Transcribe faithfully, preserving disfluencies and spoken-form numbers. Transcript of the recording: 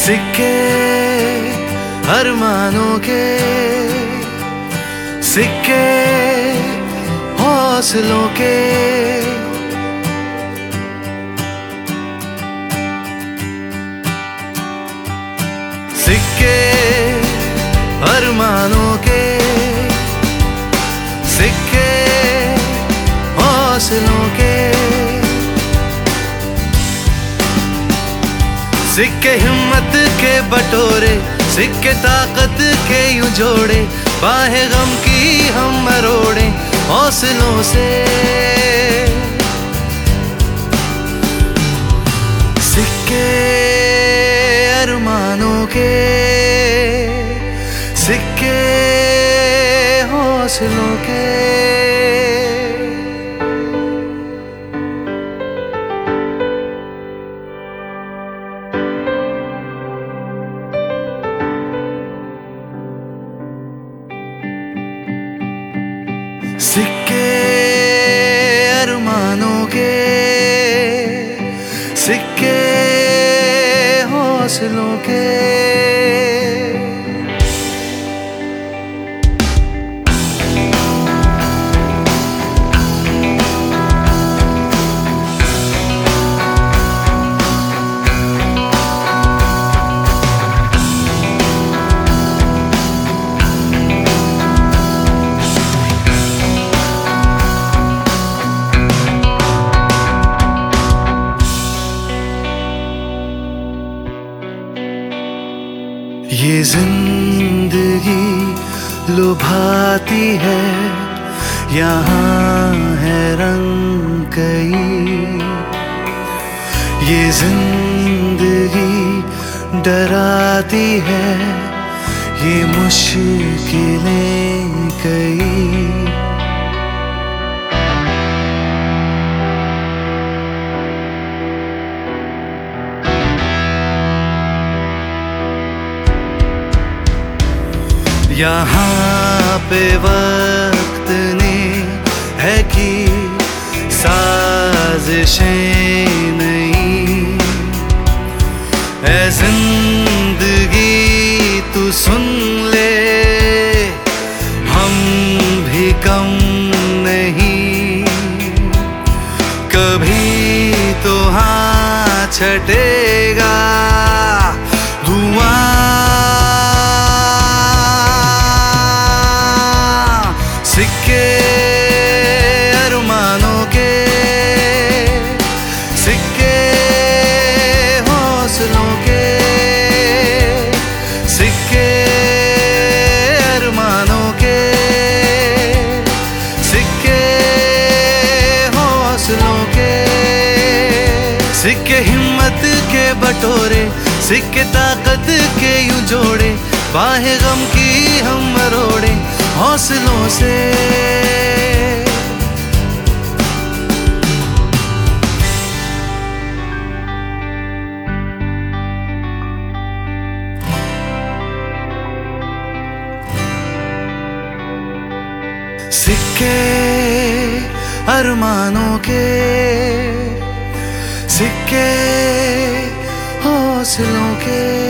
सिक्के अरमानों के, सिक्के हौसलों के, सिक्के अरमानों के, सिक्के हौसलों के, सिक्के हिम्मत के बटोरे, सिक्के ताकत के यूं जोड़े, बाहें गम की हम मरोड़े हौसलों से। सिक्के अरमानों के, सिक्के हौसलों के, सिक्के अरमानों के, सिक्के हौसलों के। ये जिंदगी लुभाती है, यहाँ है रंग कई। ये जिंदगी डराती है, ये मुश्किलें कई। यहाँ पे वक्त ने है कि साजिशें नहीं। ऐ जिंदगी तू सुन ले, हम भी कम नहीं। कभी तो हाँ छटेगा धुआं, सिक्के अरमानों के, सिक्के हौसलों के, सिक्के अरमानों के, सिक्के हौसलों के, सिक्के हिम्मत के बटोरे, सिक्के ताकत के यूं जोड़े, बाहें गम की हम मरोड़े हौसलों से। सिक्के अरमानों के, सिक्के हौसलों के।